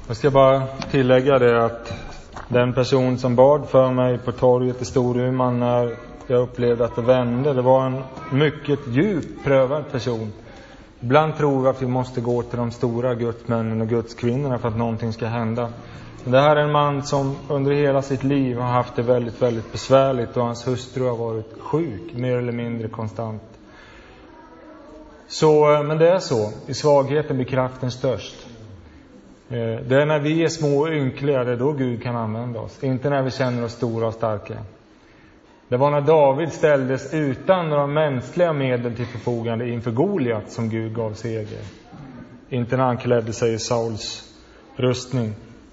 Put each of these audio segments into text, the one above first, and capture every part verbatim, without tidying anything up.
Jag ska bara tillägga det att den person som bad för mig på torget i Storuman när jag upplevde att det vände, det var en mycket djupt prövad person. Ibland tror vi att vi måste gå till de stora gudsmännen och gudskvinnorna för att någonting ska hända. Men det här är en man som under hela sitt liv har haft det väldigt, väldigt besvärligt, och hans hustru har varit sjuk, mer eller mindre konstant. Så, men det är så. I svagheten blir kraften störst. Det är när vi är små och ynkliga, det är då Gud kan använda oss. Inte när vi känner oss stora och starka. Det var när David ställdes utan några mänskliga medel till förfogande inför Goliat som Gud gav seger. Inte när han klädde sig i Sauls rustning.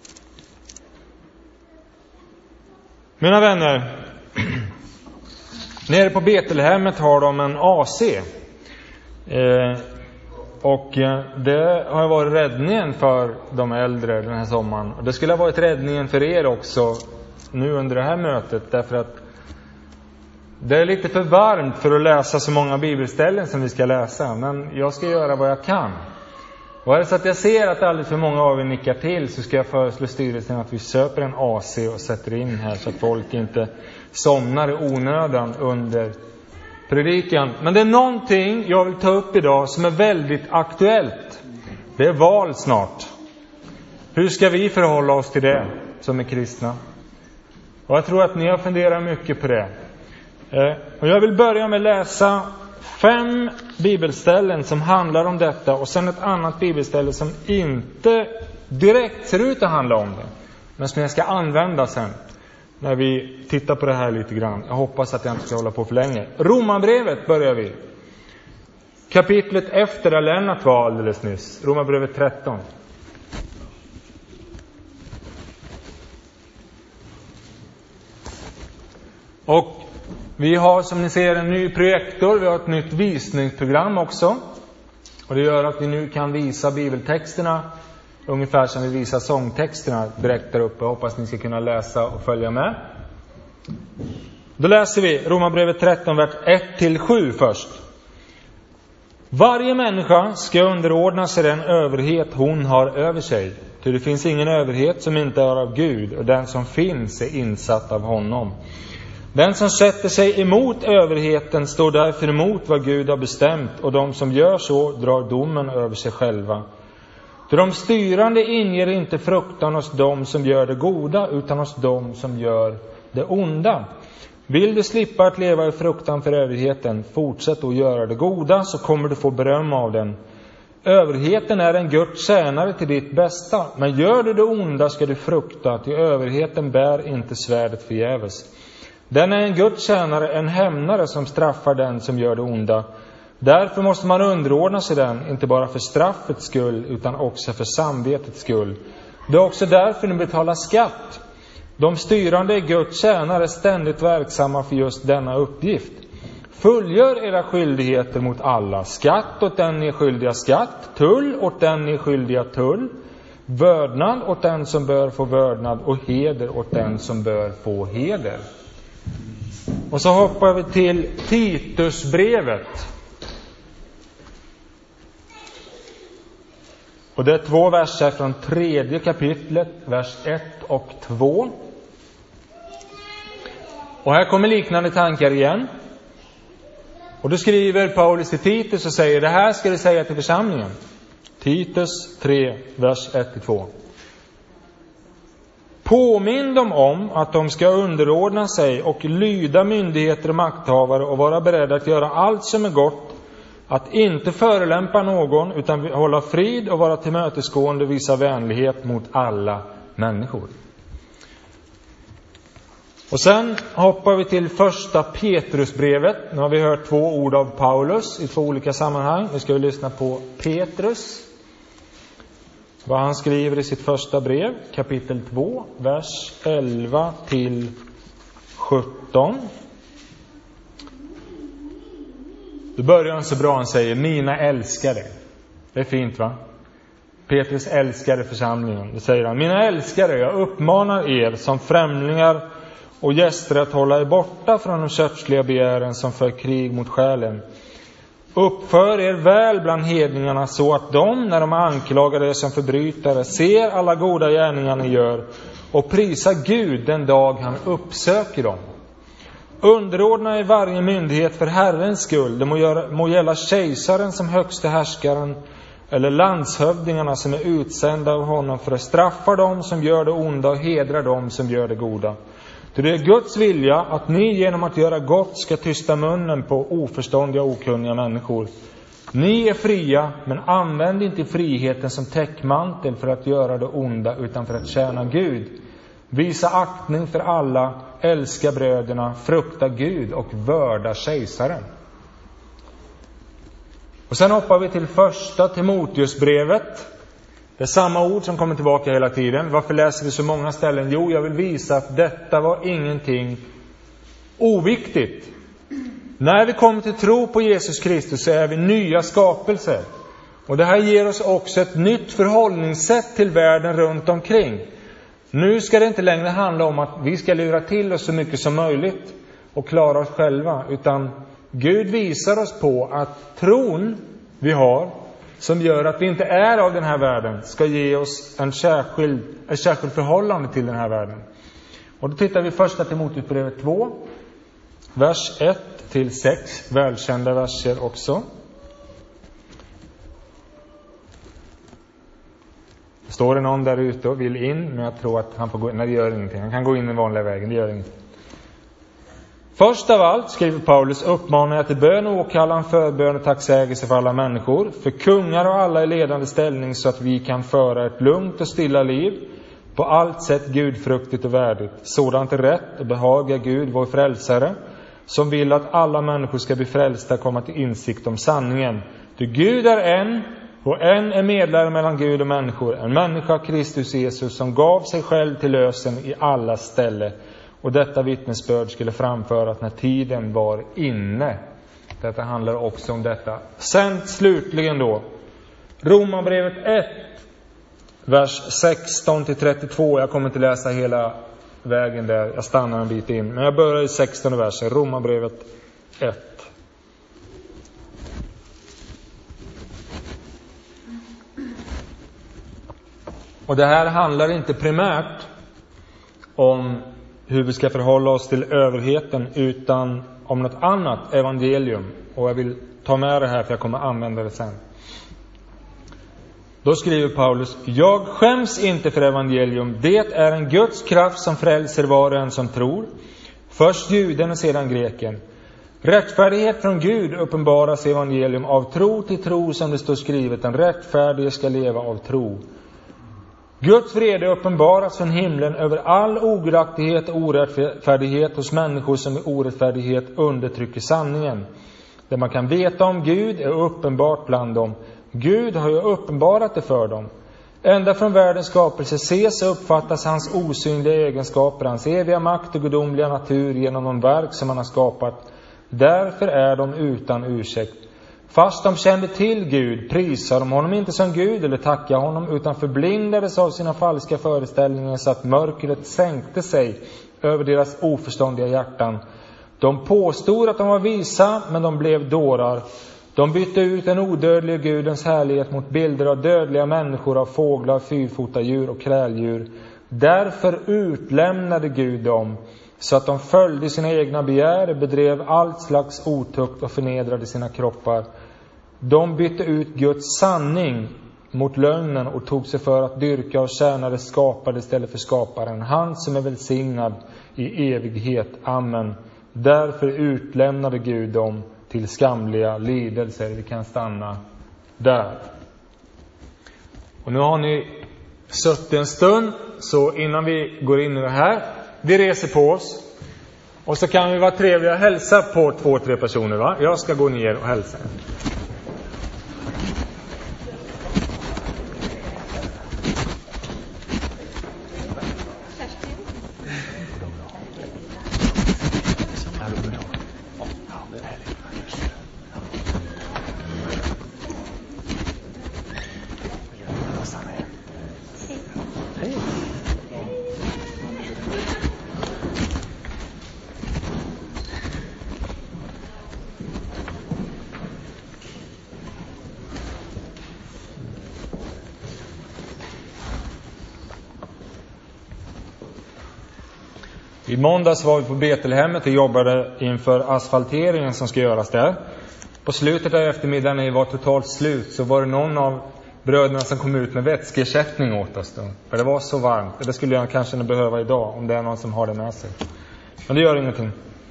Mina vänner, nere på Betlehemmet har de en A C. Eh, och det har varit räddningen för de äldre den här sommaren. Och det skulle ha varit räddningen för er också nu under det här mötet. Därför att det är lite för varmt för att läsa så många bibelställen som vi ska läsa. Men jag ska göra vad jag kan. Och är det så att jag ser att alldeles för många av er nickar till, så ska jag föreslå styrelsen att vi köper en A C och sätter in här så att folk inte somnar i onödan under predikan. Men det är någonting jag vill ta upp idag som är väldigt aktuellt. Det är val snart. Hur ska vi förhålla oss till det som är kristna? Och jag tror att ni har funderat mycket på det. Och jag vill börja med att läsa fem bibelställen som handlar om detta, och sen ett annat bibelställe som inte direkt ser ut att handla om det, men som jag ska använda sen när vi tittar på det här lite grann. Jag hoppas att jag inte ska hålla på för länge. Romarbrevet börjar vi. Kapitlet efter där Lennart var alldeles nyss. Romarbrevet tretton. Och vi har, som ni ser, en ny projektor. Vi har ett nytt visningsprogram också. Och det gör att vi nu kan visa bibeltexterna ungefär som vi visar sångtexterna direkt där uppe. Jag hoppas ni ska kunna läsa och följa med. Då läser vi Romarbrevet tretton, vers ett till sju först. Varje människa ska underordna sig den överhet hon har över sig. Ty det finns ingen överhet som inte är av Gud, och den som finns är insatt av honom. Den som sätter sig emot överheten står därför emot vad Gud har bestämt, och de som gör så drar domen över sig själva. För de styrande inger inte fruktan hos dem som gör det goda, utan hos dem som gör det onda. Vill du slippa att leva i fruktan för överheten, fortsätt att göra det goda, så kommer du få beröm av den. Överheten är en Guds tjänare till ditt bästa, men gör du det onda ska du frukta, att i överheten bär inte svärdet förgäves. Den är en Guds tjänare, en hämnare som straffar den som gör det onda. Därför måste man underordna sig den, inte bara för straffets skull, utan också för samvetets skull. Det är också därför ni betalar skatt. De styrande är Guds tjänare, ständigt verksamma för just denna uppgift. Fullgör era skyldigheter mot alla. Skatt åt den ni är skyldiga skatt, tull åt den ni är skyldiga tull, vördnad åt den som bör få vördnad, och heder åt den som bör få heder. Och så hoppar vi till Titusbrevet. Och det är två verser från tredje kapitlet, vers ett och två. Och här kommer liknande tankar igen. Och då skriver Paulus till Titus och säger: det här ska du säga till församlingen. Titus tre, vers ett till två. Påminn dem om att de ska underordna sig och lyda myndigheter och makthavare, och vara beredda att göra allt som är gott, att inte förolämpa någon, utan hålla frid och vara tillmötesgående, visa vänlighet mot alla människor. Och sen hoppar vi till första Petrusbrevet. Nu har vi hört två ord av Paulus i två olika sammanhang. Nu ska vi lyssna på Petrus, vad han skriver i sitt första brev, kapitel två, vers elva till sjutton. Då börjar han så bra, han säger: mina älskare. Det är fint, va? Petrus älskade församlingen. Då säger han: mina älskare, jag uppmanar er som främlingar och gäster att hålla er borta från de körsliga begären som för krig mot själen. Uppför er väl bland hedningarna så att de, när de anklagar er som förbrytare, ser alla goda gärningar ni gör och prisar Gud den dag han uppsöker dem. Underordna i varje myndighet för Herrens skull. Det må, göra, må gälla kejsaren som högste härskaren eller landshövdingarna som är utsända av honom för att straffa dem som gör det onda och hedra dem som gör det goda. För det är Guds vilja att ni genom att göra gott ska tysta munnen på oförståndiga och okunniga människor. Ni är fria, men använd inte friheten som täckmantel för att göra det onda utan för att tjäna Gud. Visa aktning för alla, älska bröderna, frukta Gud och vörda kejsaren. Och sen hoppar vi till första Timoteusbrevet. Det är samma ord som kommer tillbaka hela tiden. Varför läser vi så många ställen? Jo, jag vill visa att detta var ingenting oviktigt. När vi kommer till tro på Jesus Kristus så är vi nya skapelser. Och det här ger oss också ett nytt förhållningssätt till världen runt omkring. Nu ska det inte längre handla om att vi ska lura till oss så mycket som möjligt och klara oss själva. Utan Gud visar oss på att tron vi har, som gör att vi inte är av den här världen, ska ge oss en särskild, ett särskilt förhållande till den här världen. Och då tittar vi första Timoteusbrevet två, vers ett till sex, välkända verser också. Står det någon där ute och vill in, men jag tror att han får gå in. Nej, det gör ingenting. Han kan gå in i vanliga vägen, det gör inget. Först av allt, skriver Paulus, uppmanar jag till bön och åkallan, förbön och tacksägelse för alla människor, för kungar och alla i ledande ställning, så att vi kan föra ett lugnt och stilla liv, på allt sätt gudfruktigt och värdigt. Sådant är rätt och behagar Gud, vår frälsare, som vill att alla människor ska bli frälsta och komma till insikt om sanningen. Ty Gud är en, och en är medlare mellan Gud och människor, en människa, Kristus Jesus, som gav sig själv till lösen i alla ställe. Och detta vittnesbörd skulle framföras när tiden var inne. Detta handlar också om detta. Sen slutligen då, Romarbrevet ett, vers sexton till trettiotvå. Jag kommer inte läsa hela vägen där, jag stannar en bit in. Men jag börjar i sextonde versen, Romarbrevet ett. Och det här handlar inte primärt om hur vi ska förhålla oss till överheten, utan om något annat evangelium. Och jag vill ta med det här för jag kommer använda det sen. Då skriver Paulus: jag skäms inte för evangelium. Det är en Guds kraft som frälser var och en som tror. Först juden och sedan greken. Rättfärdighet från Gud uppenbaras i evangelium av tro till tro, som det står skrivet: den rättfärdige ska leva av tro. Guds vrede uppenbaras från himlen över all ogudaktighet och orättfärdighet hos människor som i orättfärdighet undertrycker sanningen. Det man kan veta om Gud är uppenbart bland dem. Gud har ju uppenbarat det för dem. Ända från världens skapelse ses och uppfattas hans osynliga egenskaper, hans eviga makt och gudomliga natur genom de verk som han har skapat. Därför är de utan ursäkt. Fast de kände till Gud prisar de honom inte som Gud eller tackar honom, utan förblindades av sina falska föreställningar så att mörkret sänkte sig över deras oförståndiga hjärtan. De påstod att de var visa, men de blev dårar. De bytte ut den odödliga Gudens härlighet mot bilder av dödliga människor, av fåglar, fyrfotadjur och kräldjur. Därför utlämnade Gud dem, så att de följde sina egna begär, bedrev allt slags otukt och förnedrade sina kroppar. De bytte ut Guds sanning mot lögnen och tog sig för att dyrka och tjäna det skapade istället för skaparen, han som är välsignad i evighet. Amen. Därför utlämnade Gud dem till skamliga lidelser. Vi kan stanna där. Och nu har ni suttit en stund, så innan vi går in i det här, vi reser på oss. Och så kan vi vara trevliga och hälsa på två, tre personer, va? Jag ska gå ner och hälsa. I måndags var vi på Betlehemmet och jobbade inför asfalteringen som ska göras där. På slutet av eftermiddagen när det var totalt slut så var det någon av bröderna som kom ut med vätskeersättning åt oss då. För det var så varmt. Det skulle jag kanske behöva idag om det är någon som har det med sig. Men det gör ingenting.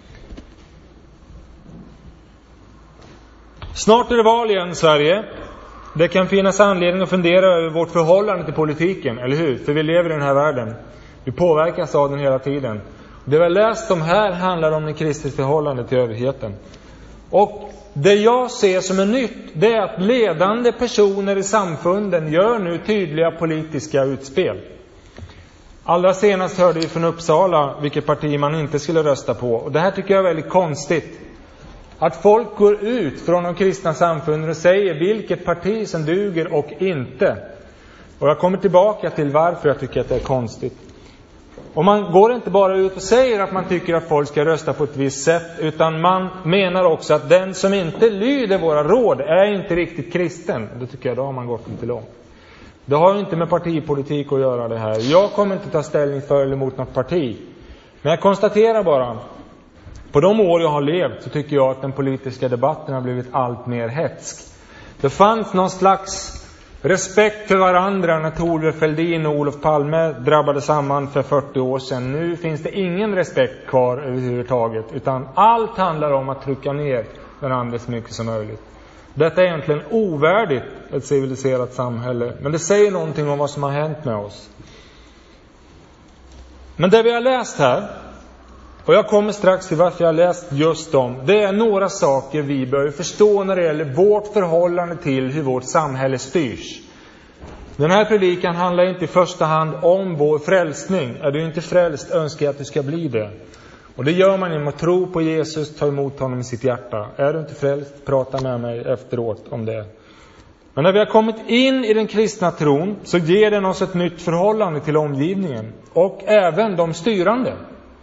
Snart är det val igen i Sverige. Det kan finnas anledning att fundera över vårt förhållande till politiken, eller hur? För vi lever i den här världen. Vi påverkas av den hela tiden. Det vi har läst om här handlar om en kristet förhållande till överheten. Och det jag ser som är nytt, det är att ledande personer i samfunden gör nu tydliga politiska utspel. Allra senast hörde vi från Uppsala vilket parti man inte skulle rösta på. Och det här tycker jag är väldigt konstigt. Att folk går ut från de kristna samfunden och säger vilket parti som duger och inte. Och jag kommer tillbaka till varför jag tycker att det är konstigt. Och man går inte bara ut och säger att man tycker att folk ska rösta på ett visst sätt, utan man menar också att den som inte lyder våra råd är inte riktigt kristen. Då tycker jag då har man gått lite långt. Det har ju inte med partipolitik att göra det här. Jag kommer inte ta ställning för eller emot något parti. Men jag konstaterar bara, på de år jag har levt så tycker jag att den politiska debatten har blivit allt mer hetsk. Det fanns någon slags respekt för varandra när Thorbjörn Fälldin och Olof Palme drabbade samman för fyrtio år sedan. Nu finns det ingen respekt kvar överhuvudtaget, utan allt handlar om att trycka ner den andra så mycket som möjligt. Detta är egentligen ovärdigt ett civiliserat samhälle, men det säger någonting om vad som har hänt med oss. Men det vi har läst här, och jag kommer strax till varför jag har läst just dem, det är några saker vi bör förstå när det gäller vårt förhållande till hur vårt samhälle styrs. Den här predikan handlar inte i första hand om vår frälsning. Är du inte frälst önskar jag att du ska bli det. Och det gör man genom att tro på Jesus, ta emot honom i sitt hjärta. Är du inte frälst, prata med mig efteråt om det. Men när vi har kommit in i den kristna tron så ger den oss ett nytt förhållande till omgivningen och även de styrande.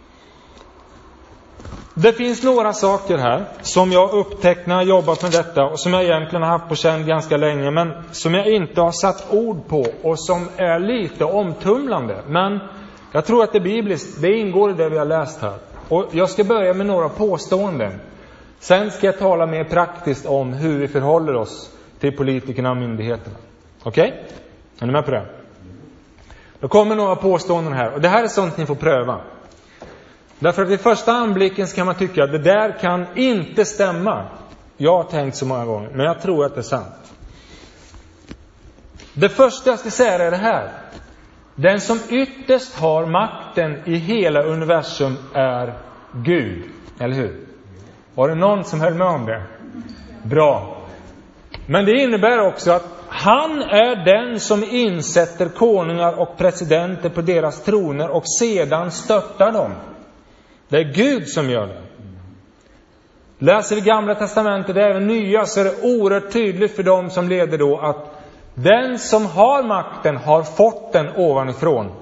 Det finns några saker här som jag upptäckt när jag jobbat med detta och som jag egentligen har haft på känn ganska länge, men som jag inte har satt ord på och som är lite omtumlande. Men jag tror att det är bibliskt, det ingår i det vi har läst här. Och jag ska börja med några påståenden. Sen ska jag tala mer praktiskt om hur vi förhåller oss till politikerna och myndigheterna. Okej? Okay? Är ni med på det? Då kommer några påståenden här. Och det här är sånt ni får pröva. Därför att vid första anblicken ska man tycka att det där kan inte stämma. Jag har tänkt så många gånger, men jag tror att det är sant. Det första jag ska säga är det här. Den som ytterst har makten i hela universum är Gud. Eller hur? Var det någon som höll med om det? Bra. Men det innebär också att han är den som insätter konungar och presidenter på deras troner och sedan stöttar dem. Det är Gud som gör det. Läser vi Gamla testamentet och även Nya så är det oerhört tydligt för dem som leder då att den som har makten har fått den ovanifrån.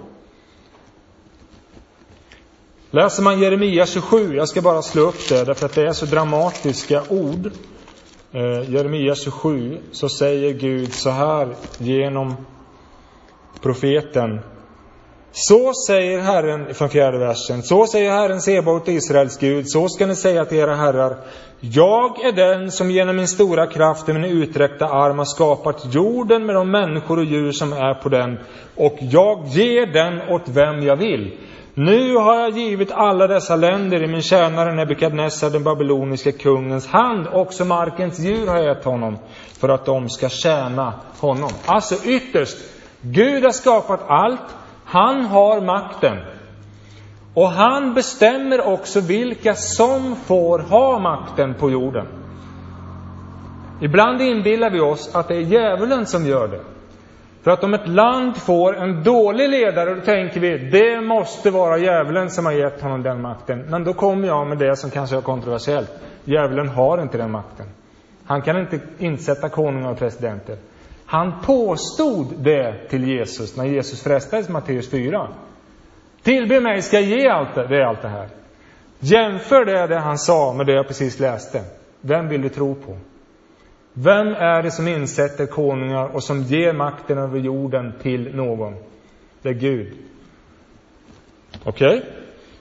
Läser man Jeremia tjugosju, jag ska bara slå upp det därför att det är så dramatiska ord. Eh, Jeremia tjugosju, så säger Gud så här genom profeten. Så säger Herren, från fjärde versen, så säger Herren Sebaot, Israels Gud, så ska ni säga till era herrar: jag är den som genom min stora kraft och min uträckta arm har skapat jorden med de människor och djur som är på den, och jag ger den åt vem jag vill. Nu har jag givit alla dessa länder i min tjänare Nebukadnessar, den babyloniska kungens hand. Också markens djur har jag gett honom för att de ska tjäna honom. Alltså ytterst, Gud har skapat allt. Han har makten. Och han bestämmer också vilka som får ha makten på jorden. Ibland inbillar vi oss att det är djävulen som gör det. För att om ett land får en dålig ledare, då tänker vi det måste vara djävulen som har gett honom den makten. Men då kommer jag med det som kanske är kontroversiellt. Djävulen har inte den makten. Han kan inte insätta konungar och presidenter. Han påstod det till Jesus när Jesus frestades i Matteus fyra. Tillbe mig ska jag ge allt det, det är allt det här. Jämför det, det han sa med det jag precis läste. Vem vill du tro på? Vem är det som insätter konungar och som ger makten över jorden till någon? Det är Gud. Okej? Okay?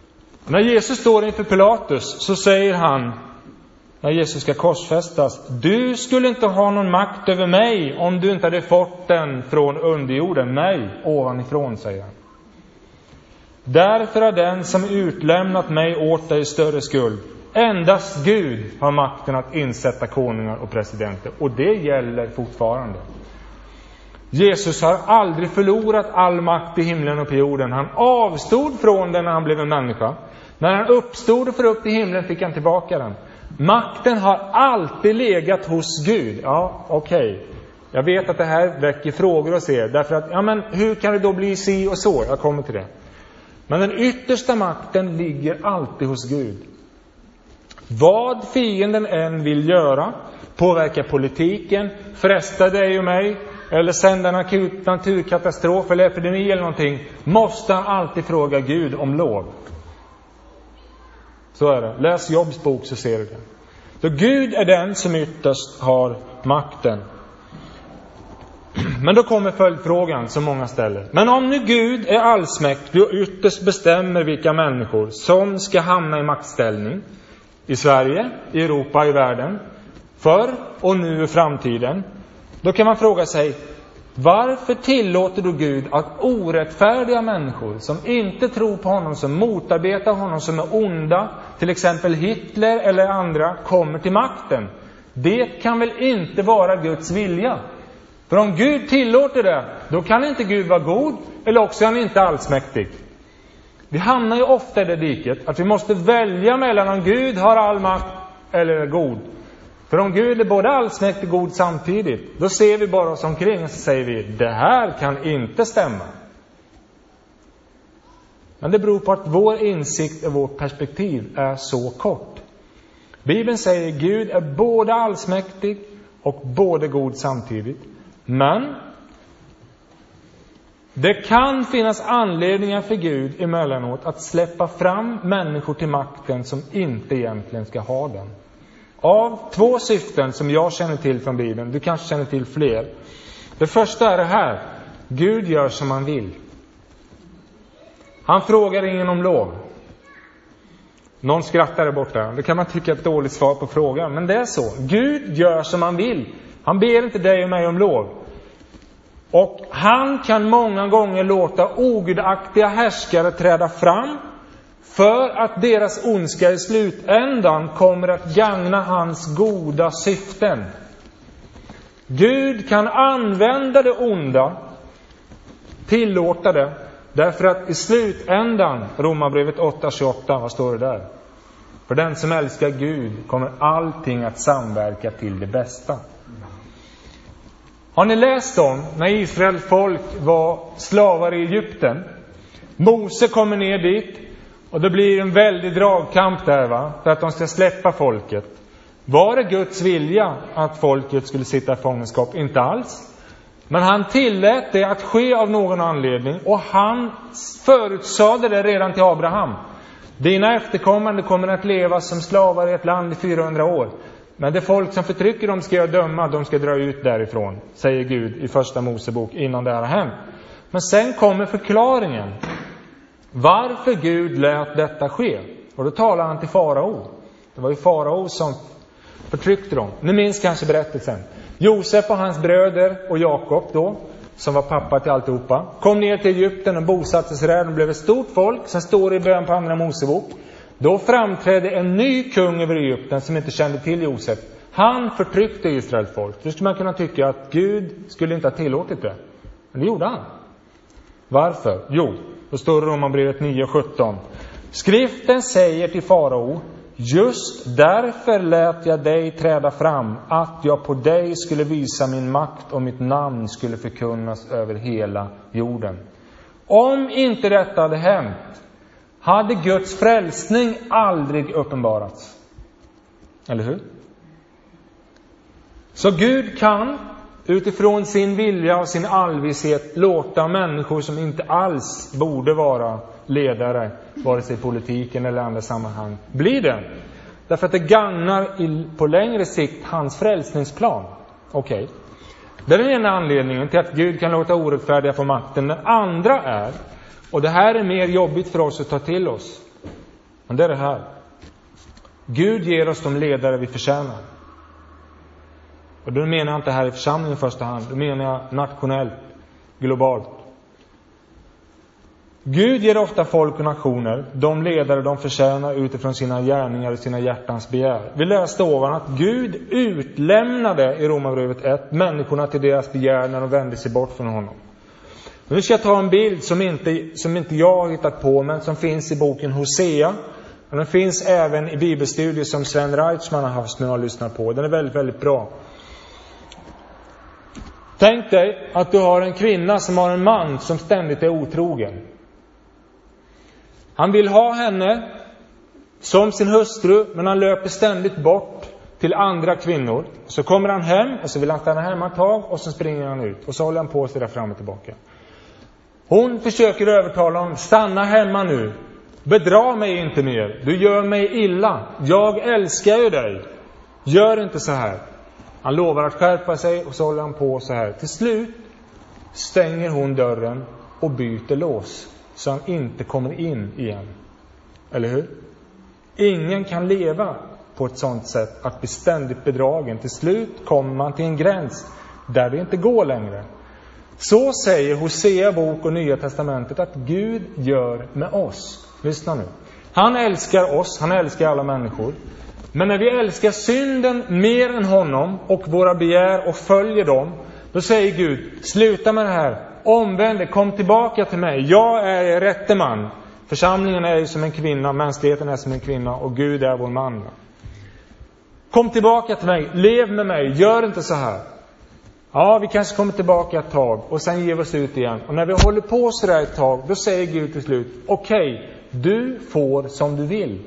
När Jesus står inför Pilatus så säger han, när Jesus ska korsfästas: du skulle inte ha någon makt över mig om du inte hade fått den från underjorden, mig ovanifrån, säger han. Därför har den som utlämnat mig åt dig större skuld. Endast Gud har makten att insätta konungar och presidenter. Och det gäller fortfarande. Jesus har aldrig förlorat all makt i himlen och på jorden. Han avstod från den när han blev en människa. När han uppstod och för upp i himlen fick han tillbaka den. Makten har alltid legat hos Gud. Ja, okej. Okay. Jag vet att det här väcker frågor hos er. Därför att, ja men hur kan det då bli si och så? Jag kommer till det. Men den yttersta makten ligger alltid hos Gud. Vad fienden än vill göra, påverka politiken, fresta dig och mig, eller sända en akut naturkatastrof eller epidemi eller någonting, måste han alltid fråga Gud om lov. Så är det. Läs Jobs bok så ser du det. Så Gud är den som ytterst har makten. Men då kommer följdfrågan som många ställer. Men om nu Gud är allsmäktig och ytterst bestämmer vilka människor som ska hamna i maktställning i Sverige, i Europa, i världen, förr och nu i framtiden, då kan man fråga sig: varför tillåter då Gud att orättfärdiga människor som inte tror på honom, som motarbetar honom, som är onda, till exempel Hitler eller andra, kommer till makten? Det kan väl inte vara Guds vilja? För om Gud tillåter det, då kan inte Gud vara god, eller också är han inte allsmäktig. Vi hamnar ju ofta i det diket att vi måste välja mellan om Gud har all makt eller är god. För om Gud är både allsmäktig och god samtidigt, då ser vi bara oss omkring och så säger vi: det här kan inte stämma. Men det beror på att vår insikt och vårt perspektiv är så kort. Bibeln säger att Gud är både allsmäktig och både god samtidigt. Men det kan finnas anledningar för Gud emellanåt att släppa fram människor till makten som inte egentligen ska ha den. Av två syften som jag känner till från Bibeln, du kanske känner till fler. Det första är det här: Gud gör som han vill. Han frågar ingen om lov. Någon skrattar där borta. Det kan man tycka är ett dåligt svar på frågan, men det är så. Gud gör som han vill. Han ber inte dig och mig om lov. Och han kan många gånger låta ogudaktiga härskare träda fram för att deras ondska i slutändan kommer att gagna hans goda syften. Gud kan använda det onda, tillåta det, därför att i slutändan, Romarbrevet åtta tjugoåtta, vad står det där? För den som älskar Gud kommer allting att samverka till det bästa. Har ni läst om när Israels folk var slavar i Egypten? Mose kommer ner dit och det blir en väldig dragkamp där, va? För att de ska släppa folket. Var det Guds vilja att folket skulle sitta i fångenskap? Inte alls. Men han tillät det att ske av någon anledning, och han förutsade det redan till Abraham. Dina efterkommande kommer att leva som slavar i ett land i fyrahundra år. Men det folk som förtrycker dem ska jag döma, de ska dra ut därifrån, säger Gud i första Mosebok innan det här har hänt. Men sen kommer förklaringen varför Gud lät detta ske. Och då talar han till farao. Det var ju farao som förtryckte dem. Ni minns kanske berättelsen. Josef och hans bröder och Jakob då, som var pappa till alltihopa, kom ner till Egypten och bosatte sig där och blev ett stort folk, som står i början på andra Mosebok. Då framträdde en ny kung över Egypten som inte kände till Josef. Han förtryckte Israels folk. Då skulle man kunna tycka att Gud skulle inte ha tillåtit det. Men det gjorde han. Varför? Jo, då står det i Romarbrevet nio sjutton. Skriften säger till farao: just därför lät jag dig träda fram, att jag på dig skulle visa min makt och mitt namn skulle förkunnas över hela jorden. Om inte detta hade hänt, hade Guds frälsning aldrig uppenbarats. Eller hur? Så Gud kan utifrån sin vilja och sin allvishet låta människor som inte alls borde vara ledare, vare sig i politiken eller andra sammanhang, bli det. Därför att det gagnar på längre sikt hans frälsningsplan. Okej. Okay. Det är den ena anledningen till att Gud kan låta orättfärdiga få makten. Den andra är, och det här är mer jobbigt för oss att ta till oss, Men det är det här. Gud ger oss de ledare vi förtjänar. Och då menar jag inte här i församlingen i första hand. Då menar jag nationellt, globalt. Gud ger ofta folk och nationer de ledare de förtjänar utifrån sina gärningar och sina hjärtans begär. Vi läste ovan att Gud utlämnade i Romarbrevet ett människorna till deras begär när de vände sig bort från honom. Nu ska jag ta en bild som inte, som inte jag har hittat på, men som finns i boken Hosea. Och den finns även i bibelstudier som Sven Reitzman har haft, som jag har lyssnat på. Den är väldigt, väldigt bra. Tänk dig att du har en kvinna som har en man som ständigt är otrogen. Han vill ha henne som sin hustru, men han löper ständigt bort till andra kvinnor. Så kommer han hem och så vill han stanna hemma ett tag och så springer han ut. Och så håller han på sig där fram och tillbaka. Hon försöker övertala honom, stanna hemma nu. Bedra mig inte mer. Du gör mig illa. Jag älskar ju dig. Gör inte så här. Han lovar att skärpa sig och så håller han på så här. Till slut stänger hon dörren och byter lås. Så han inte kommer in igen. Eller hur? Ingen kan leva på ett sånt sätt att bli ständigt bedragen. Till slut kommer man till en gräns där det inte går längre. Så säger Hosea bok och Nya testamentet att Gud gör med oss. Lyssna nu. Han älskar oss, han älskar alla människor. Men när vi älskar synden mer än honom och våra begär och följer dem, då säger Gud, sluta med det här. Omvänd dig, kom tillbaka till mig. Jag är rätte man. Församlingen är ju som en kvinna, mänskligheten är som en kvinna och Gud är vår man. Kom tillbaka till mig, lev med mig, gör inte så här. Ja, vi kanske kommer tillbaka ett tag och sen ger vi oss ut igen. Och när vi håller på så där ett tag, då säger Gud till slut, okej, okay, du får som du vill.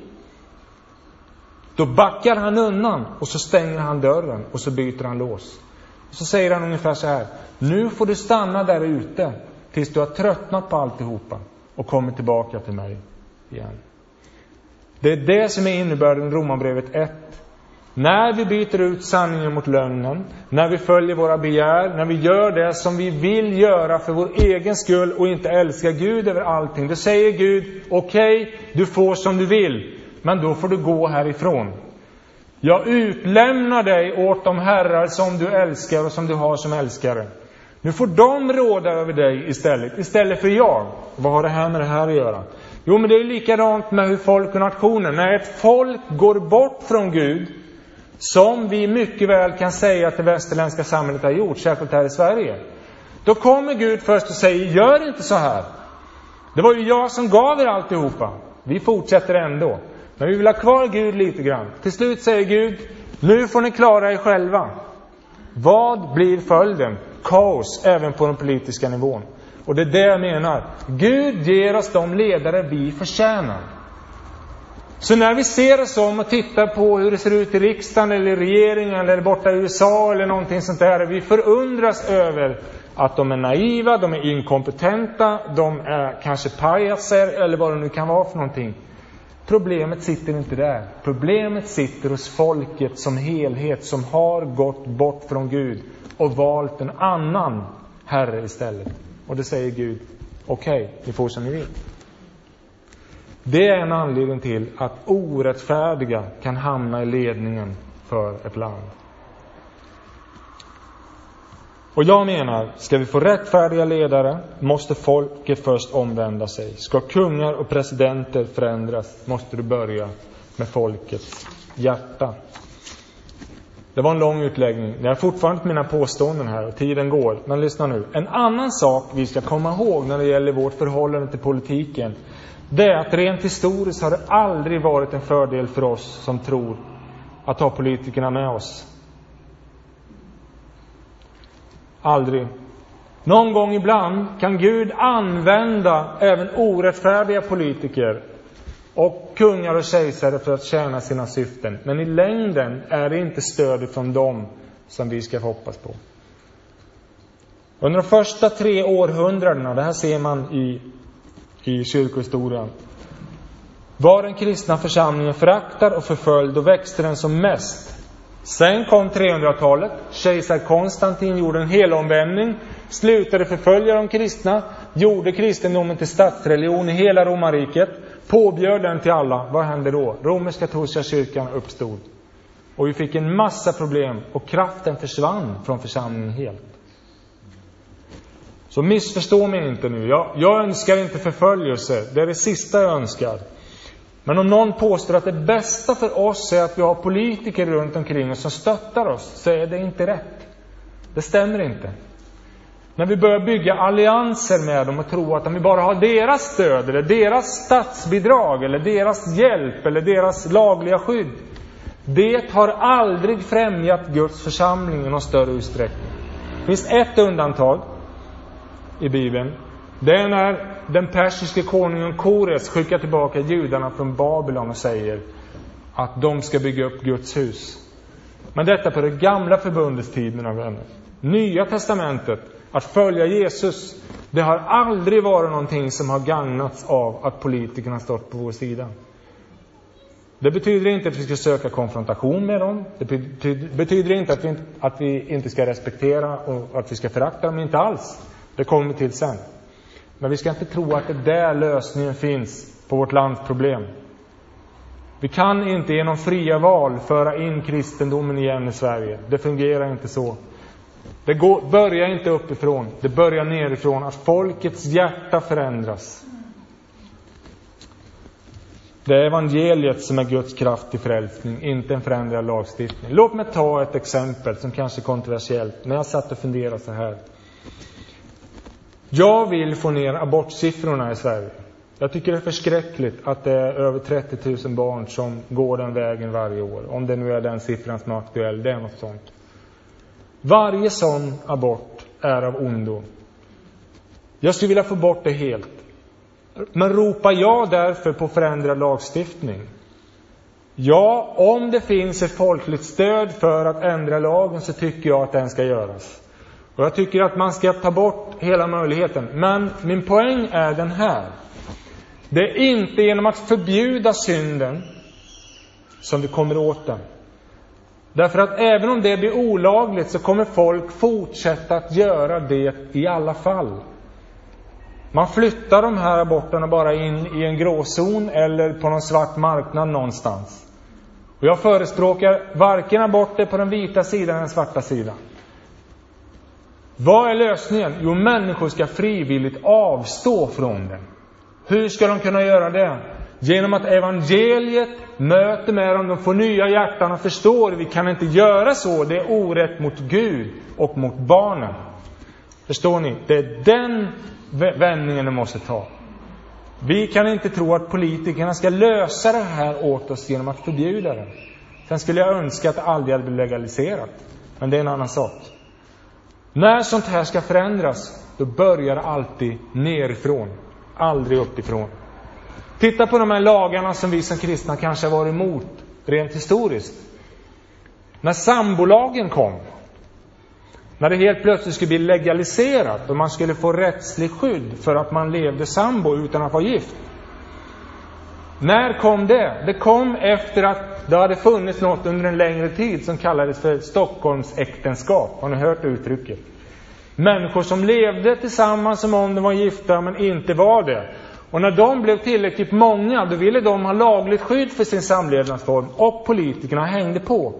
Då backar han undan och så stänger han dörren och så byter han lås. Och så säger han ungefär så här, nu får du stanna där ute tills du har tröttnat på alltihopa och kommer tillbaka till mig igen. Det är det som är innebörden i Romarbrevet ett. När vi byter ut sanningen mot lögnen, när vi följer våra begär, när vi gör det som vi vill göra för vår egen skull och inte älskar Gud över allting, då säger Gud, okej, okay, du får som du vill, men då får du gå härifrån. Jag utlämnar dig åt de herrar som du älskar och som du har som älskare. Nu får de råda över dig istället, istället för jag. Vad har det här med det här att göra? Jo, men det är likadant med hur folk och nationer. När ett folk går bort från Gud, som vi mycket väl kan säga att det västerländska samhället har gjort, särskilt här i Sverige, då kommer Gud först och säger, gör inte så här. Det var ju jag som gav er alltihopa. Vi fortsätter ändå. Men vi vill ha kvar Gud lite grann. Till slut säger Gud, nu får ni klara er själva. Vad blir följden? Kaos även på den politiska nivån. Och det är det jag menar. Gud ger oss de ledare vi förtjänar. Så när vi ser oss om och tittar på hur det ser ut i riksdagen eller i regeringen eller borta i U S A eller någonting sånt där, vi förundras över att de är naiva, de är inkompetenta, de är kanske pajaser eller vad det nu kan vara för någonting. Problemet sitter inte där. Problemet sitter hos folket som helhet, som har gått bort från Gud och valt en annan herre istället. Och det säger Gud, okej, okay, ni får som ni vill. Det är en anledning till att orättfärdiga kan hamna i ledningen för ett land. Och jag menar, ska vi få rättfärdiga ledare måste folket först omvända sig. Ska kungar och presidenter förändras måste du börja med folkets hjärta. Det var en lång utläggning. Jag har fortfarande mina påståenden här och tiden går. Men lyssna nu. En annan sak vi ska komma ihåg när det gäller vårt förhållande till politiken, det är att rent historiskt har det aldrig varit en fördel för oss som tror att ha politikerna med oss. Aldrig. Någon gång ibland kan Gud använda även orättfärdiga politiker och kungar och kejsare för att tjäna sina syften. Men i längden är det inte stödet från dem som vi ska hoppas på. Under de första tre århundradena, det här ser man i, i kyrkohistorien, var den kristna församlingen föraktad och förföljd och växte den som mest. Sen kom trehundratalet. Kejsar Konstantin gjorde en helomvändning, slutade förfölja de kristna, gjorde kristendomen till statsreligion i hela romarriket. påbjöd den till alla. Vad hände då? Romersk-katolska kyrkan uppstod. Och vi fick en massa problem och kraften försvann från församlingen helt. Så missförstå mig inte nu. Jag, jag önskar inte förföljelse. Det är det sista jag önskar. Men om någon påstår att det bästa för oss är att vi har politiker runt omkring oss som stöttar oss, så är det inte rätt. Det stämmer inte. När vi börjar bygga allianser med dem och tro att om vi bara har deras stöd eller deras statsbidrag eller deras hjälp eller deras lagliga skydd, det har aldrig främjat Guds församling i någon större utsträckning. Det finns ett undantag i Bibeln. Det är när den persiske konungen Kores skickar tillbaka judarna från Babylon och säger att de ska bygga upp Guds hus. Men detta på det gamla förbundets tid, mina vänner. Nya testamentet, att följa Jesus, det har aldrig varit någonting som har gagnats av att politikerna stått på vår sida. Det betyder inte att vi ska söka konfrontation med dem. Det betyder inte att vi, att vi inte ska respektera och att vi ska förakta dem. Inte alls. Det kommer vi till sen. Men vi ska inte tro att det där lösningen finns på vårt lands problem. Vi kan inte genom fria val föra in kristendomen igen i Sverige. Det fungerar inte så. Det går, börjar inte uppifrån. Det börjar nerifrån. Att folkets hjärta förändras. Det är evangeliet som är Guds kraft till frälsning, inte en förändrad lagstiftning. Låt mig ta ett exempel som kanske är kontroversiellt. När jag satt och funderade så här. Jag vill få ner abortsiffrorna i Sverige. Jag tycker det är förskräckligt att det är över trettio tusen barn som går den vägen varje år. Om det nu är den siffran som är aktuell, det är något sånt. Varje sån abort är av ondo. Jag skulle vilja få bort det helt. Men ropar jag därför på förändrad lagstiftning? Ja, om det finns ett folkligt stöd för att ändra lagen så tycker jag att den ska göras. Och jag tycker att man ska ta bort hela möjligheten. Men min poäng är den här. Det är inte genom att förbjuda synden som vi kommer åt den. Därför att även om det blir olagligt så kommer folk fortsätta att göra det i alla fall. Man flyttar de här aborterna bara in i en gråzon eller på någon svart marknad någonstans. Och jag förespråkar varken aborter på den vita sidan eller den svarta sidan. Vad är lösningen? Jo, människor ska frivilligt avstå från den. Hur ska de kunna göra det? Genom att evangeliet möter med dem, de får nya hjärtan och förstår, vi kan inte göra så, det är orätt mot Gud och mot barnen. Förstår ni? Det är den vändningen de måste ta. Vi kan inte tro att politikerna ska lösa det här åt oss genom att förbjuda det. Sen skulle jag önska att det aldrig hade blivit legaliserat. Men det är en annan sak. När sånt här ska förändras, då börjar det alltid nerifrån. Aldrig uppifrån. Titta på de här lagarna som vi som kristna kanske har varit emot rent historiskt. När sambolagen kom, när det helt plötsligt skulle bli legaliserat och man skulle få rättslig skydd för att man levde sambo utan att vara gift. När kom det? Det kom efter att det hade funnits något under en längre tid som kallades för Stockholms äktenskap. Har ni hört uttrycket? Människor som levde tillsammans som om de var gifta men inte var det. Och när de blev tillräckligt många, då ville de ha lagligt skydd för sin samlevnadsform. Och politikerna hängde på.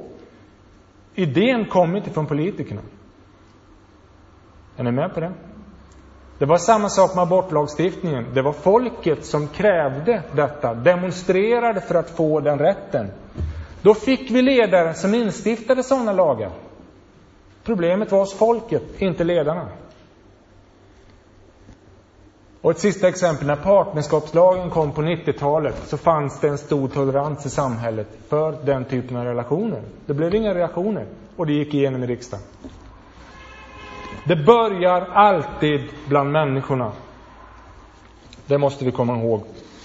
Idén kom inte från politikerna. Är ni med på det? Det var samma sak med abortlagstiftningen. Det var folket som krävde detta. Demonstrerade för att få den rätten. Då fick vi ledare som instiftade sådana lagar. Problemet var hos folket, inte ledarna. Och ett sista exempel, när partnerskapslagen kom på nittiotalet så fanns det en stor tolerans i samhället för den typen av relationer. Det blev inga reaktioner och det gick igenom i riksdagen. Det börjar alltid bland människorna. Det måste vi komma ihåg.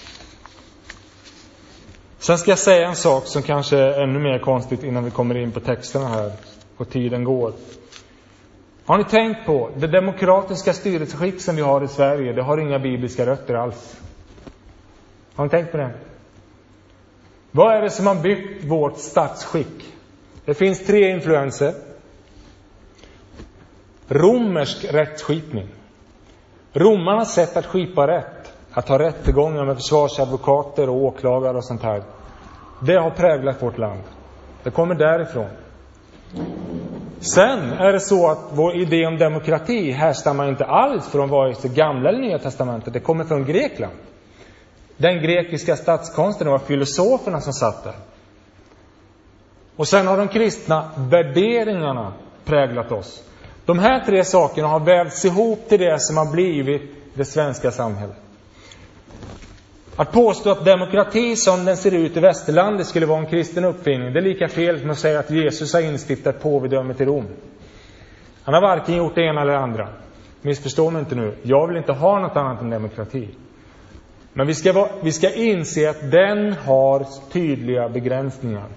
Sen ska jag säga en sak som kanske är ännu mer konstigt innan vi kommer in på texterna här och tiden går. Har ni tänkt på det demokratiska styrelseskick som vi har i Sverige? Det har inga bibliska rötter alls. Har ni tänkt på det? Vad är det som har byggt vårt statsskick? Det finns tre influenser. Romersk rättsskipning. Romarnas sätt att skipa rätt att ha rättegångar med försvarsadvokater och åklagare och sånt här. Det har präglat vårt land. Det kommer därifrån. Sen är det så att vår idé om demokrati härstammar inte alls från vare sig gamla eller nya testamentet. Det kommer från Grekland. Den grekiska statskonsten var filosoferna som satt där. Och sen har de kristna värderingarna präglat oss. De här tre sakerna har vävts ihop till det som har blivit det svenska samhället. Att påstå att demokrati som den ser ut i västerlandet skulle vara en kristen uppfinning, det är lika fel som att säga att Jesus har instiftat påvedömet i Rom. Han har varken gjort det ena eller det andra. Missförstå mig inte nu. Jag vill inte ha något annat än demokrati. Men vi ska, vara, vi ska inse att den har tydliga begränsningar.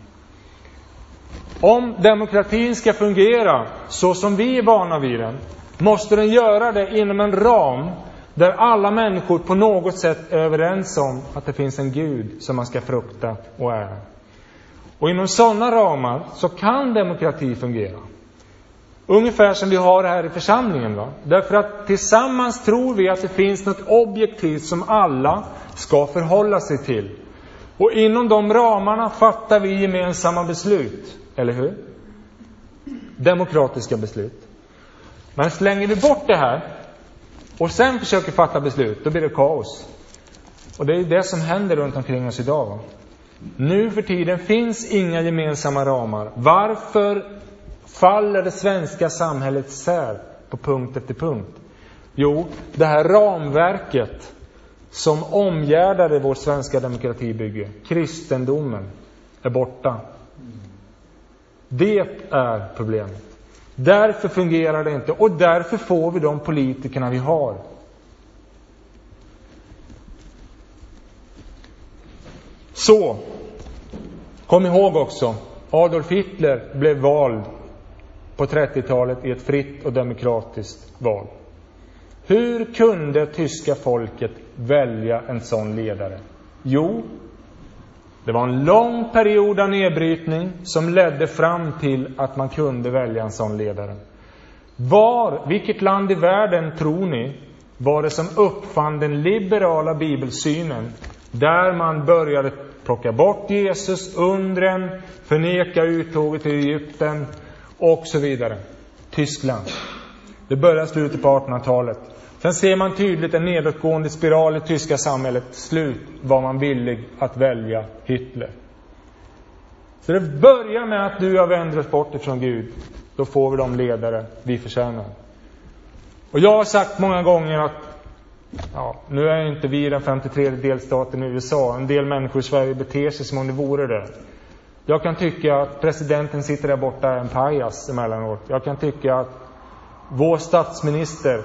Om demokratin ska fungera så som vi är vana vid den, måste den göra det inom en ram där alla människor på något sätt är överens om att det finns en Gud som man ska frukta och ära. Och inom sådana ramar så kan demokrati fungera. Ungefär som vi har här i församlingen. Va? Därför att tillsammans tror vi att det finns något objektivt som alla ska förhålla sig till. Och inom de ramarna fattar vi gemensamma beslut. Eller hur? Demokratiska beslut. Men slänger vi bort det här och sen försöker fatta beslut, då blir det kaos. Och det är det som händer runt omkring oss idag. Va? Nu för tiden finns inga gemensamma ramar. Varför faller det svenska samhället sär på punkt efter punkt? Jo, det här ramverket som omgärdade vår svenska demokratibygge, kristendomen, är borta. Det är problemet. Därför fungerar det inte. Och därför får vi de politikerna vi har. Så, kom ihåg också. Adolf Hitler blev vald på trettiotalet i ett fritt och demokratiskt val. Hur kunde tyska folket välja en sån ledare? Jo, det var en lång period av nedbrytning som ledde fram till att man kunde välja en sån ledare. Var, vilket land i världen tror ni var det som uppfann den liberala bibelsynen, där man började plocka bort Jesus, undren, förneka uttåget till Egypten och så vidare? Tyskland. Det började slutet på artonhundratalet. Sen ser man tydligt en nedåtgående spiral i tyska samhället. Slut var man villig att välja Hitler. Så det börjar med att du har vänt oss bort ifrån Gud. Då får vi de ledare vi förtjänar. Och jag har sagt många gånger att ja, nu är inte vi den femtiotredje delstaten i U S A. En del människor i Sverige beter sig som om det vore det. Jag kan tycka att presidenten sitter där borta en pajas emellanåt. Jag kan tycka att vår statsminister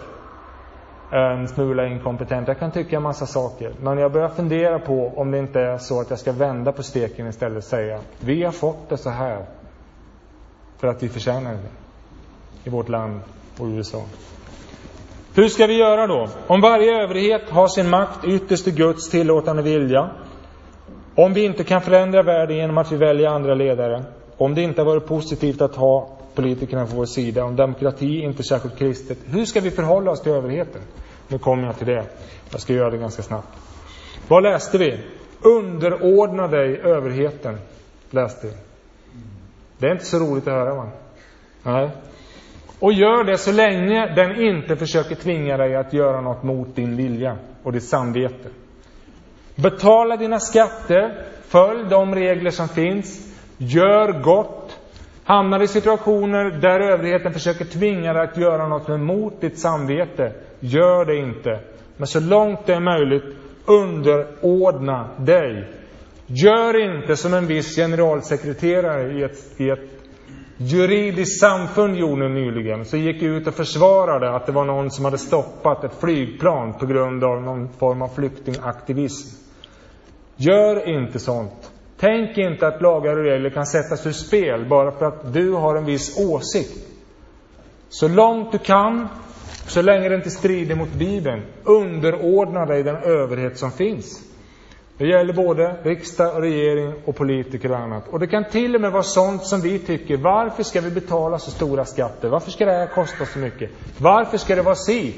en smula inkompetent. Jag kan tycka en massa saker. Men jag börjar fundera på om det inte är så att jag ska vända på steken istället och säga: vi har fått det så här för att vi förtjänar det i vårt land och U S A. Hur ska vi göra då? Om varje överhet har sin makt ytterst i Guds tillåtande vilja. Om vi inte kan förändra världen genom att vi väljer andra ledare. Om det inte har varit positivt att ha politikerna på vår sida. Om demokrati inte är särskilt kristet. Hur ska vi förhålla oss till överheten? Nu kommer jag till det. Jag ska göra det ganska snabbt. Vad läste vi? Underordna dig överheten. Läste vi. Det är inte så roligt att höra, va? Nej. Och gör det så länge den inte försöker tvinga dig att göra något mot din vilja och ditt samvete. Betala dina skatter. Följ de regler som finns. Gör gott. Hamnar i situationer där överheten försöker tvinga dig att göra något emot ditt samvete. Gör det inte. Men så långt det är möjligt, underordna dig. Gör inte som en viss generalsekreterare i ett, i ett juridiskt samfund gjorde nyligen. Så gick ut och försvarade att det var någon som hade stoppat ett flygplan på grund av någon form av flyktingaktivism. Gör inte sånt. Tänk inte att lagar och regler kan sättas ur spel bara för att du har en viss åsikt. Så långt du kan, så länge det inte strider mot Bibeln, underordna dig den överhet som finns. Det gäller både riksdag och regering och politiker och annat. Och det kan till och med vara sånt som vi tycker: varför ska vi betala så stora skatter? Varför ska det här kosta så mycket? Varför ska det vara si?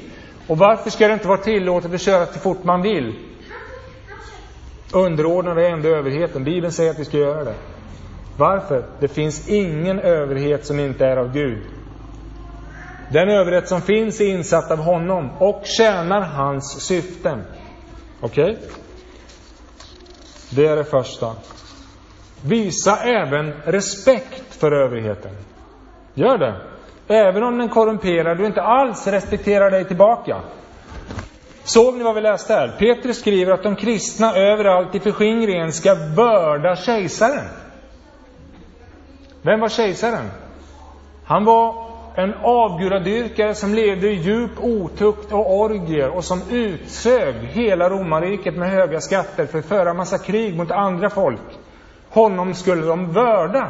Och varför ska det inte vara tillåtet att köra så fort man vill? Underordnad är ändå överheten. Bibeln säger att vi ska göra det. Varför? Det finns ingen överhet som inte är av Gud. Den överhet som finns är insatt av honom och tjänar hans syften. Okej? Okay? Det är det första. Visa även respekt för överheten. Gör det. Även om den korrumperar, du inte alls respekterar dig tillbaka. Såg ni vad vi läste här? Petrus skriver att de kristna överallt i förskingringen ska börda kejsaren. Vem var kejsaren? Han var en avgudadyrkare som levde i djup otukt och orgier och som utsög hela romarriket med höga skatter för att föra massa krig mot andra folk. Honom skulle de börda.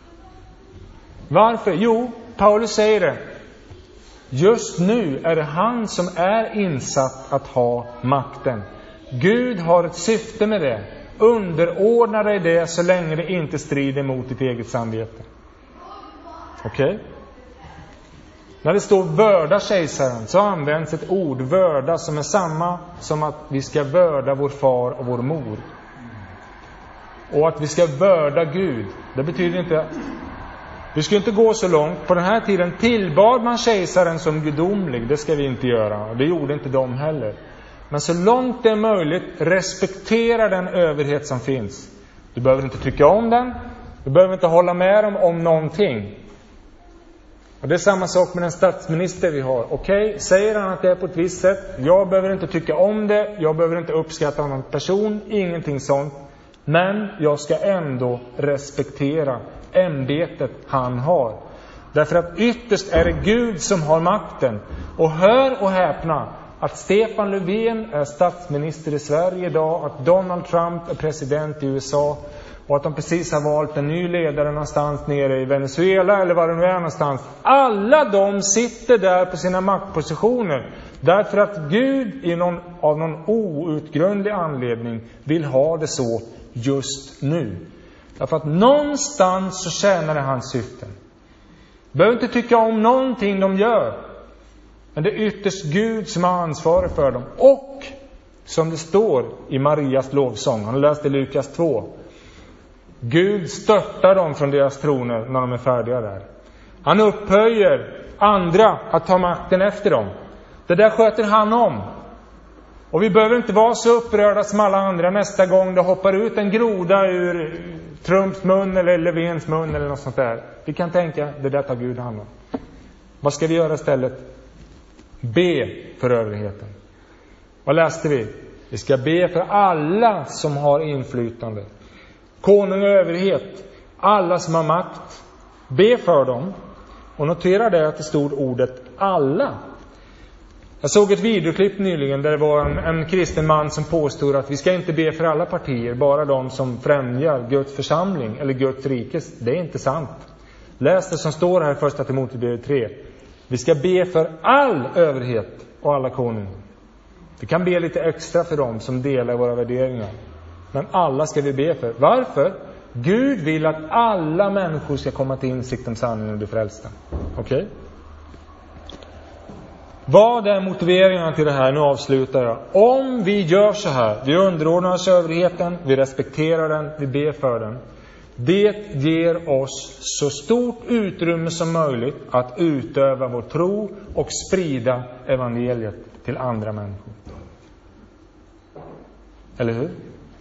Varför? Jo, Paulus säger det. Just nu är det han som är insatt att ha makten. Gud har ett syfte med det. Underordna dig det så länge det inte strider mot ditt eget samvete. Okej? Okay? När det står vörda kejsaren så används ett ord, vörda, som är samma som att vi ska vörda vår far och vår mor. Och att vi ska vörda Gud, det betyder inte... Vi ska inte gå så långt. På den här tiden tillbad man kejsaren som gudomlig. Det ska vi inte göra. Och det gjorde inte de heller. Men så långt det är möjligt, respektera den överhet som finns. Du behöver inte tycka om den. Du behöver inte hålla med dem om någonting. Och det är samma sak med den statsminister vi har. Okej, okay, säger han att det är på ett visst sätt. Jag behöver inte tycka om det. Jag behöver inte uppskatta någon person. Ingenting sånt. Men jag ska ändå respektera ämbetet han har. Därför att ytterst är det Gud som har makten. Och hör och häpna att Stefan Löfven är statsminister i Sverige idag, att Donald Trump är president i U S A och att de precis har valt en ny ledare någonstans nere i Venezuela eller var det nu är någonstans. Alla de sitter där på sina maktpositioner därför att Gud i någon, av någon outgrundlig anledning vill ha det så just nu. Därför att någonstans så tjänar det hans syften. Behöver inte tycka om någonting de gör. Men det är ytterst Gud som har ansvar för dem. Och som det står i Marias lovsång. Han läste Lukas två. Gud störtar dem från deras troner när de är färdiga där. Han upphöjer andra att ta makten efter dem. Det där sköter han om. Och vi behöver inte vara så upprörda som alla andra nästa gång det hoppar ut en groda ur Trumps mun eller Löfvens mun eller något sånt där. Vi kan tänka, det där tar Gud hand om. Vad ska vi göra istället? Be för överheten. Vad läste vi? Vi ska be för alla som har inflytande. Konung och överhet. Alla som har makt. Be för dem. Och notera det att det stod ordet alla. Jag såg ett videoklipp nyligen där det var en, en kristen man som påstod att vi ska inte be för alla partier, bara de som främjar Guds församling eller Guds rikes. Det är inte sant. Läs det som står här i första Timoteusbrevet tre. Vi ska be för all överhet och alla konungar. Vi kan be lite extra för dem som delar våra värderingar. Men alla ska vi be för. Varför? Gud vill att alla människor ska komma till insikt om sanningen och bli frälsta. Okej? Okay? Vad är motiveringarna till det här? Nu avslutar jag. Om vi gör så här, vi underordnar oss överheten, vi respekterar den, vi ber för den. Det ger oss så stort utrymme som möjligt att utöva vår tro och sprida evangeliet till andra människor. Eller hur?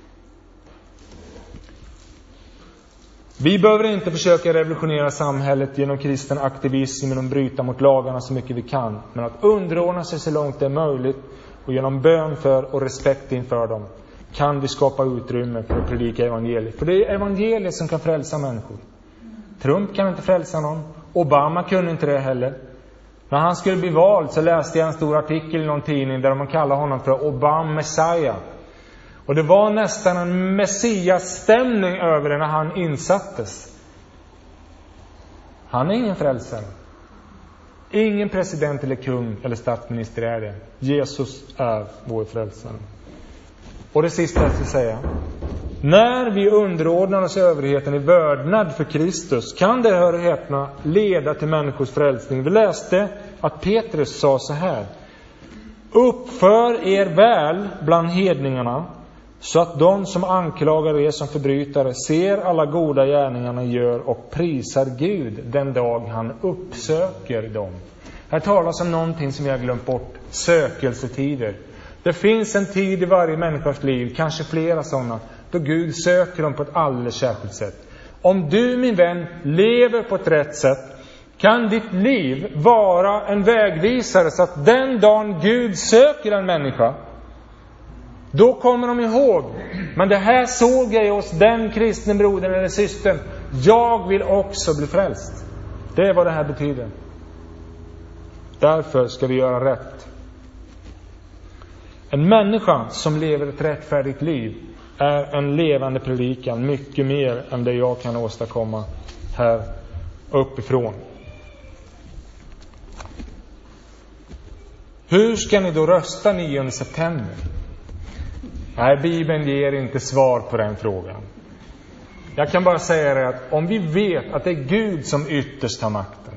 Vi behöver inte försöka revolutionera samhället genom kristen aktivism, genom att bryta mot lagarna så mycket vi kan. Men att underordna sig så långt det är möjligt och genom bön för och respekt inför dem kan vi skapa utrymme för att predika evangeliet. För det är evangeliet som kan frälsa människor. Trump kan inte frälsa någon. Obama kunde inte det heller. När han skulle bli vald så läste jag en stor artikel i någon tidning där man kallar honom för Obama Messiah. Och det var nästan en messiasstämning över det när han insattes. Han är ingen frälsare. Ingen president eller kung eller statsminister är det. Jesus är vår frälsare. Och det sista jag ska säga. När vi underordnar oss överheten i vördnad för Kristus kan det, hör och häpna, leda till människors frälsning. Vi läste att Petrus sa så här. Uppför er väl bland hedningarna, så att de som anklagar er som förbrytare ser alla goda gärningarna gör och prisar Gud den dag han uppsöker dem. Här talas om någonting som vi har glömt bort. Sökelsetider. Det finns en tid i varje människas liv, kanske flera sådana, då Gud söker dem på ett alldeles särskilt sätt. Om du, min vän, lever på ett rätt sätt, kan ditt liv vara en vägvisare så att den dagen Gud söker en människa, då kommer de ihåg. Men det här såg jag hos den kristna brodern eller systern. Jag vill också bli frälst. Det är vad det här betyder. Därför ska vi göra rätt. En människa som lever ett rättfärdigt liv är en levande predikan, mycket mer än det jag kan åstadkomma här uppifrån. Hur ska ni då rösta nionde september? Nej, Bibeln ger inte svar på den frågan. Jag kan bara säga det att om vi vet att det är Gud som ytterst har makten,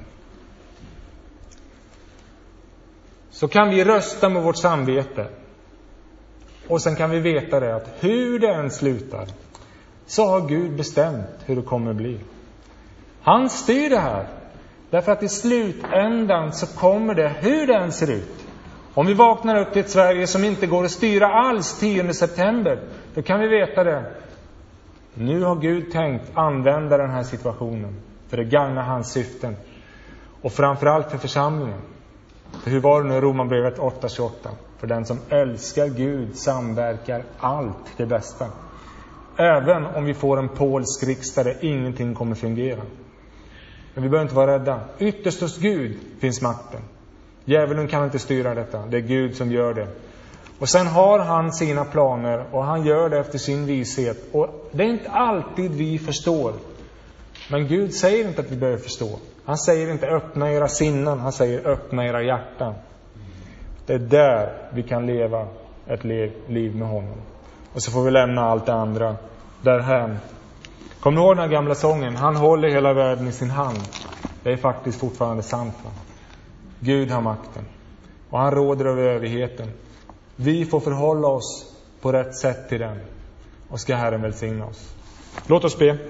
så kan vi rösta med vårt samvete. Och sen kan vi veta det att hur det än slutar, så har Gud bestämt hur det kommer att bli. Han styr det här. Därför att i slutändan så kommer det, hur det än ser ut. Om vi vaknar upp till ett Sverige som inte går att styra alls tionde september, då kan vi veta det. Nu har Gud tänkt använda den här situationen för att gagna hans syften. Och framförallt för församlingen. För hur var det nu i Romarbrevet åtta tjugoåtta? För den som älskar Gud samverkar allt det bästa. Även om vi får en polsk riksdag där ingenting kommer fungera. Men vi behöver inte vara rädda. Ytterst hos Gud finns makten. Djävulen kan inte styra detta. Det är Gud som gör det. Och sen har han sina planer. Och han gör det efter sin vishet. Och det är inte alltid vi förstår. Men Gud säger inte att vi behöver förstå. Han säger inte öppna era sinnen. Han säger öppna era hjärtan. Det är där vi kan leva ett liv med honom. Och så får vi lämna allt det andra därhän. Kom ihåg den här gamla sången. Han håller hela världen i sin hand. Det är faktiskt fortfarande sant, va? Gud har makten. Och han råder över evigheten. Vi får förhålla oss på rätt sätt till den. Och ska Herren välsigna oss. Låt oss be.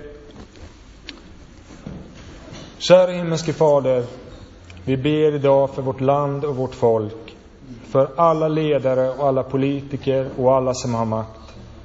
Kära himmelske Fader, vi ber idag för vårt land och vårt folk. För alla ledare och alla politiker och alla som har makt.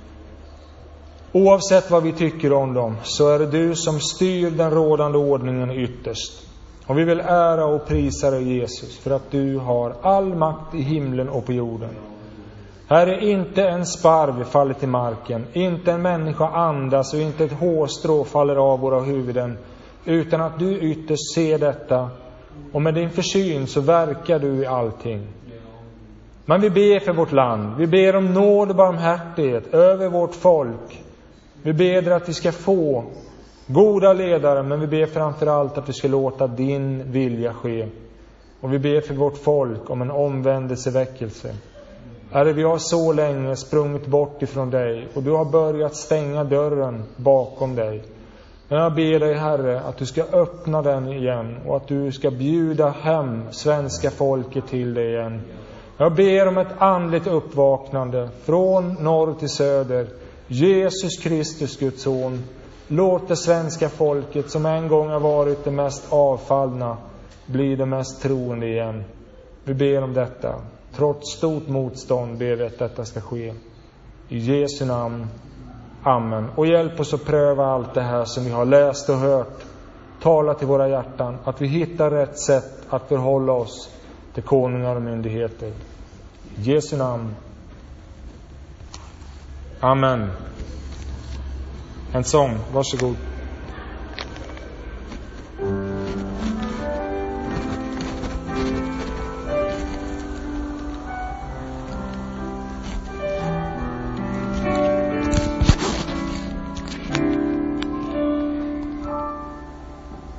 Oavsett vad vi tycker om dem, så är det du som styr den rådande ordningen ytterst. Och vi vill ära och prisa dig, Jesus, för att du har all makt i himlen och på jorden. Här är inte en sparv faller till marken, inte en människa andas och inte ett hårstrå faller av våra huvuden, utan att du ytterst ser detta, och med din försyn så verkar du i allting. Men vi ber för vårt land, vi ber om nåd och barmhärtighet över vårt folk. Vi ber att vi ska få goda ledare, men vi ber framförallt att vi ska låta din vilja ske. Och vi ber för vårt folk om en omvändelseväckelse. Herre, vi har så länge sprungit bort ifrån dig och du har börjat stänga dörren bakom dig. Men jag ber dig, Herre, att du ska öppna den igen och att du ska bjuda hem svenska folket till dig igen. Jag ber om ett andligt uppvaknande från norr till söder. Jesus Kristus, Guds son, låt det svenska folket som en gång har varit det mest avfallna bli det mest troende igen. Vi ber om detta. Trots stort motstånd ber vi att detta ska ske. I Jesu namn. Amen. Och hjälp oss att pröva allt det här som vi har läst och hört. Tala till våra hjärtan. Att vi hittar rätt sätt att förhålla oss till konungar och myndigheter. I Jesu namn. Amen. En sång, varsågod.